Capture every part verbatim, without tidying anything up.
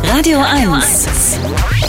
Radio eins.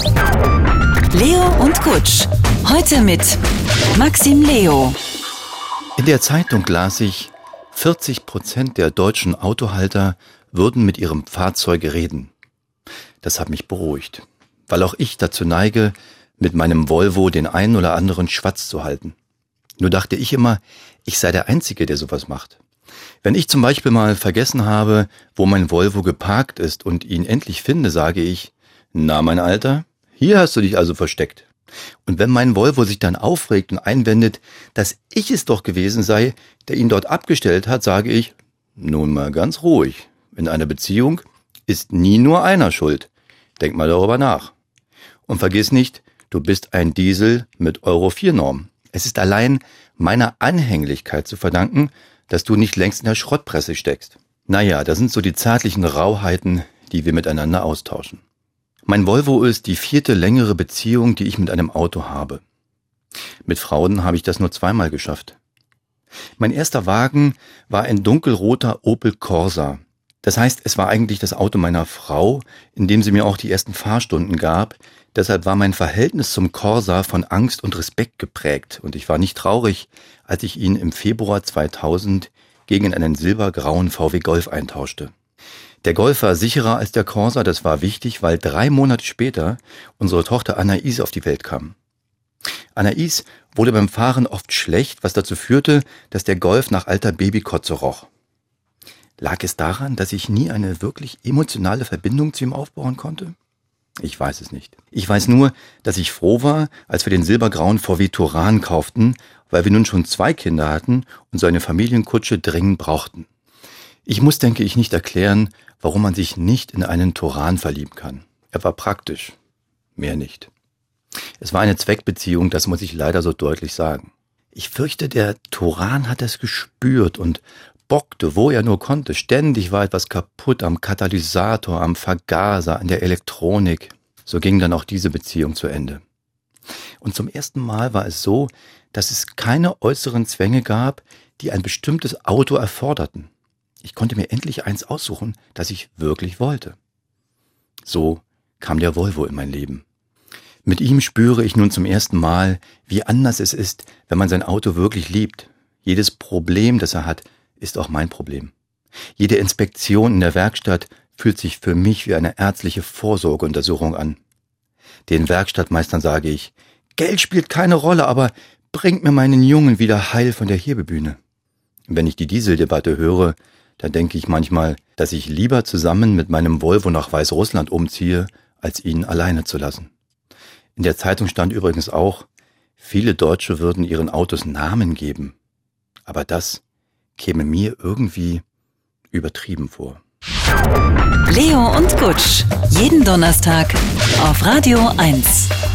Leo und Kutsch. Heute mit Maxim Leo. In der Zeitung las ich, vierzig Prozent der deutschen Autohalter würden mit ihrem Fahrzeug reden. Das hat mich beruhigt, weil auch ich dazu neige, mit meinem Volvo den einen oder anderen Schwatz zu halten. Nur dachte ich immer, ich sei der Einzige, der sowas macht. Wenn ich zum Beispiel mal vergessen habe, wo mein Volvo geparkt ist und ihn endlich finde, sage ich, na mein Alter, hier hast du dich also versteckt. Und wenn mein Volvo sich dann aufregt und einwendet, dass ich es doch gewesen sei, der ihn dort abgestellt hat, sage ich, nun mal ganz ruhig. In einer Beziehung ist nie nur einer schuld. Denk mal darüber nach. Und vergiss nicht, du bist ein Diesel mit Euro vier Norm. Es ist allein meiner Anhänglichkeit zu verdanken, dass du nicht längst in der Schrottpresse steckst. Naja, das sind so die zärtlichen Rauheiten, die wir miteinander austauschen. Mein Volvo ist die vierte längere Beziehung, die ich mit einem Auto habe. Mit Frauen habe ich das nur zweimal geschafft. Mein erster Wagen war ein dunkelroter Opel Corsa. Das heißt, es war eigentlich das Auto meiner Frau, in dem sie mir auch die ersten Fahrstunden gab. Deshalb war mein Verhältnis zum Corsa von Angst und Respekt geprägt und ich war nicht traurig, als ich ihn im Februar zweitausend gegen einen silbergrauen V W Golf eintauschte. Der Golf war sicherer als der Corsa, das war wichtig, weil drei Monate später unsere Tochter Anais auf die Welt kam. Anais wurde beim Fahren oft schlecht, was dazu führte, dass der Golf nach alter Babykotze roch. Lag es daran, dass ich nie eine wirklich emotionale Verbindung zu ihm aufbauen konnte? Ich weiß es nicht. Ich weiß nur, dass ich froh war, als wir den silbergrauen V W Touran kauften, weil wir nun schon zwei Kinder hatten und so eine Familienkutsche dringend brauchten. Ich muss, denke ich, nicht erklären, warum man sich nicht in einen Touran verlieben kann. Er war praktisch. Mehr nicht. Es war eine Zweckbeziehung, das muss ich leider so deutlich sagen. Ich fürchte, der Touran hat es gespürt und bockte, wo er nur konnte. Ständig war etwas kaputt am Katalysator, am Vergaser, an der Elektronik. So ging dann auch diese Beziehung zu Ende. Und zum ersten Mal war es so, dass es keine äußeren Zwänge gab, die ein bestimmtes Auto erforderten. Ich konnte mir endlich eins aussuchen, das ich wirklich wollte. So kam der Volvo in mein Leben. Mit ihm spüre ich nun zum ersten Mal, wie anders es ist, wenn man sein Auto wirklich liebt. Jedes Problem, das er hat, ist auch mein Problem. Jede Inspektion in der Werkstatt fühlt sich für mich wie eine ärztliche Vorsorgeuntersuchung an. Den Werkstattmeistern sage ich, Geld spielt keine Rolle, aber bringt mir meinen Jungen wieder heil von der Hebebühne. Wenn ich die Dieseldebatte höre, dann denke ich manchmal, dass ich lieber zusammen mit meinem Volvo nach Weißrussland umziehe, als ihn alleine zu lassen. In der Zeitung stand übrigens auch, viele Deutsche würden ihren Autos Namen geben. Aber das käme mir irgendwie übertrieben vor. Leo und Kutsch. Jeden Donnerstag auf Radio eins.